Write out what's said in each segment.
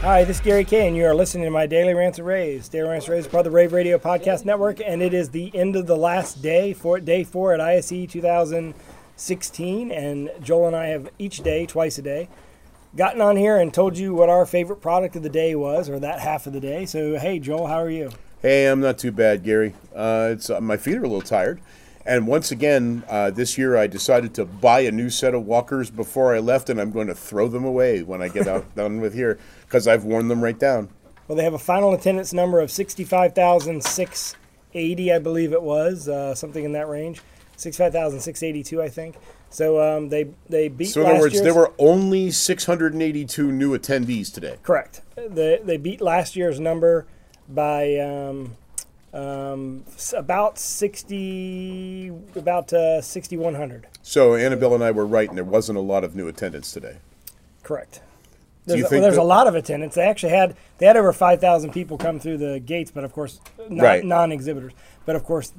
Hi, this is Gary Kay, and you are listening to my Daily Rants and Raves. Daily Rants and Raves is part of the Rave Radio Podcast Network, and it is the end of the last day for day 4 at ISE 2016. And Joel and I have each day, twice a day, gotten on here and told you what our favorite product of the day was, or that half of the day. So, hey, Joel, how are you? Hey, I'm not too bad, Gary. My feet are a little tired. And once again, this year I decided to buy a new set of walkers before I left, and I'm going to throw them away when I get done with here because I've worn them right down. Well, they have a final attendance number of 65,680, I believe it was, something in that range. 65,682, I think. So they beat last year's. So in other words, there were only 682 new attendees today. Correct. They beat last year's number by about 6,100. So Annabelle and I were right, and there wasn't a lot of new attendance today. Correct. There's a lot of attendance. They actually had over 5,000 people come through the gates, but of course non-exhibitors. But of course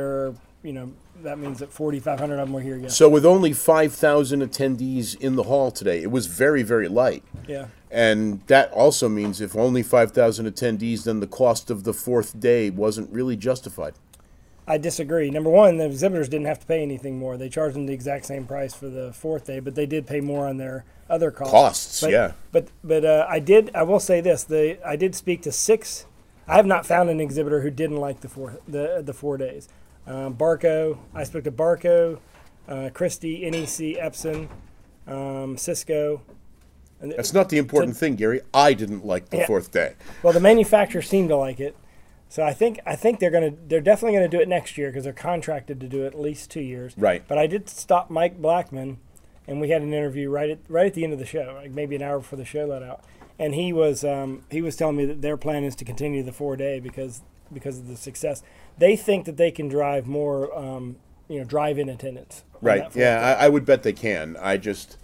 that means that 4,500 of them were here yesterday. So with only 5,000 attendees in the hall today, it was very, very light. Yeah. And that also means if only 5,000 attendees, then the cost of the fourth day wasn't really justified. I disagree. Number one, the exhibitors didn't have to pay anything more. They charged them the exact same price for the fourth day, but they did pay more on their other costs. But I will say this. I did speak to 6. I have not found an exhibitor who didn't like the 4 days. Barco. I spoke to Barco, Christie, NEC, Epson, Cisco. That's not the important thing, Gary. I didn't like the fourth day. Well, the manufacturers seem to like it, so I think they're definitely gonna do it next year because they're contracted to do it at least 2 years. Right. But I did stop Mike Blackman, and we had an interview right at the end of the show, like maybe an hour before the show let out, and he was telling me that their plan is to continue the 4 day because of the success. They think that they can drive more, drive-in attendance. Right. Yeah, I would bet they can. I just.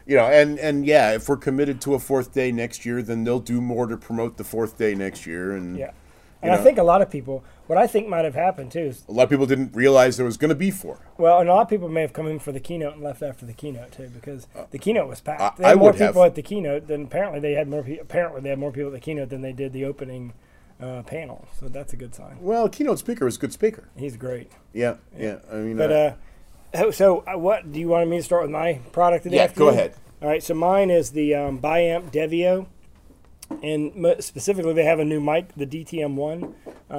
If we're committed to a fourth day next year, then they'll do more to promote the fourth day next year. And I think a lot of people, what I think might have happened too, is a lot of people didn't realize there was going to be 4. Well, and a lot of people may have come in for the keynote and left after the keynote too, because the keynote was packed. They had more people at the keynote than apparently they had more people at the keynote than they did the opening panel. So that's a good sign. Well, keynote speaker is a good speaker. He's great. Yeah. I mean, so what do you want me to start with my product today? Yeah, go ahead. All right, so mine is the Biamp Devio, and specifically they have a new mic, the DTM1,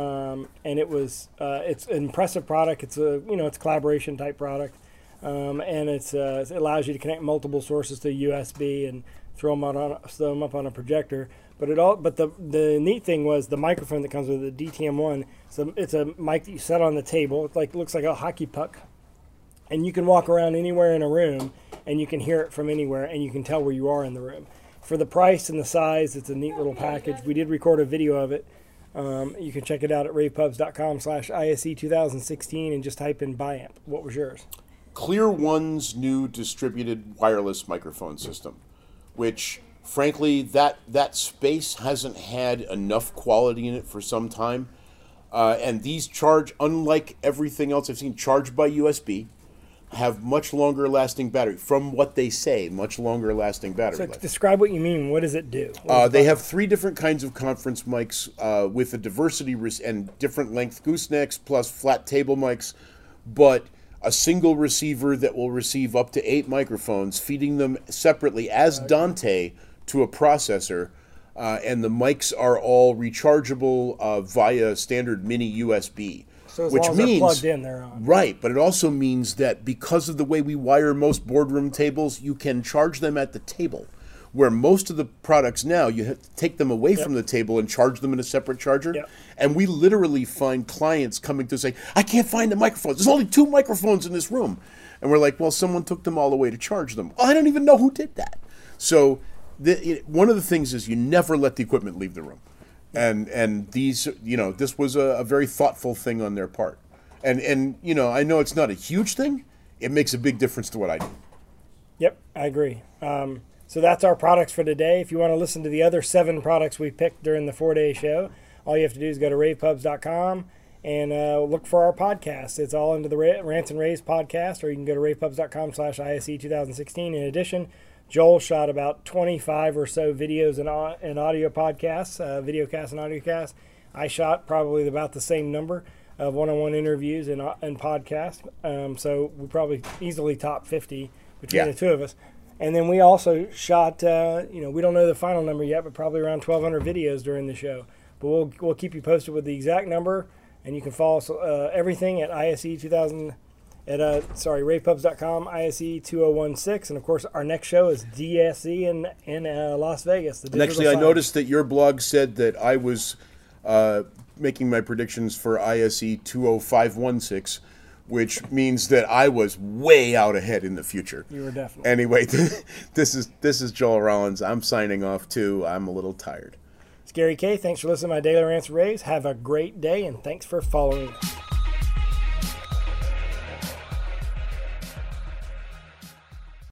and it's an impressive product. It's a collaboration type product, and it allows you to connect multiple sources to USB and throw them up on a projector. But the neat thing was the microphone that comes with the DTM1. So it's a mic that you set on the table. It looks like a hockey puck. And you can walk around anywhere in a room, and you can hear it from anywhere, and you can tell where you are in the room. For the price and the size, it's a neat little package. We did record a video of it. You can check it out at ravepubs.com/ISE 2016 and just type in Biamp. What was yours? Clear One's new distributed wireless microphone system, which, frankly, that space hasn't had enough quality in it for some time. And these charge, unlike everything else I've seen, charged by USB. Have much longer lasting battery. From what they say, much longer lasting battery life. Describe what you mean. What does it do? They have 3 different kinds of conference mics with a diversity and different length goosenecks plus flat table mics, but a single receiver that will receive up to 8 microphones, feeding them separately as Dante to a processor, and the mics are all rechargeable via standard mini USB. So as long as they're plugged in, they're on. Right, but it also means that because of the way we wire most boardroom tables, you can charge them at the table. Where most of the products now, you have to take them away from the table and charge them in a separate charger. Yep. And we literally find clients coming to say, I can't find the microphones. There's only 2 microphones in this room. And we're like, well, someone took them all away to charge them. Well, I don't even know who did that. So one of the things is you never let the equipment leave the room. And these, this was a very thoughtful thing on their part. And I know it's not a huge thing. It makes a big difference to what I do. Yep, I agree. So that's our products for today. If you want to listen to the other 7 products we picked during the 4-day show, all you have to do is go to ravepubs.com and look for our podcast. It's all under the Rants and Raves podcast, or you can go to ravepubs.com/ISE 2016. In addition, Joel shot about 25 or so videos and audio podcasts, videocasts and audiocasts. I shot probably about the same number of one-on-one interviews and podcasts. So we probably easily top 50 between the two of us. And then we also shot, we don't know the final number yet, but probably around 1,200 videos during the show. But we'll keep you posted with the exact number, and you can follow us, everything at ISE 2000 at ravepubs.com, ISE 2016, and of course our next show is DSE in Las Vegas. And actually, I noticed that your blog said that I was making my predictions for ISE 20516. Which means that I was way out ahead in the future. You were definitely. Anyway, this is Joel Rollins. I'm signing off too. I'm a little tired. It's Gary K. Thanks for listening to my Daily Rants and Raves. Have a great day, and thanks for following us.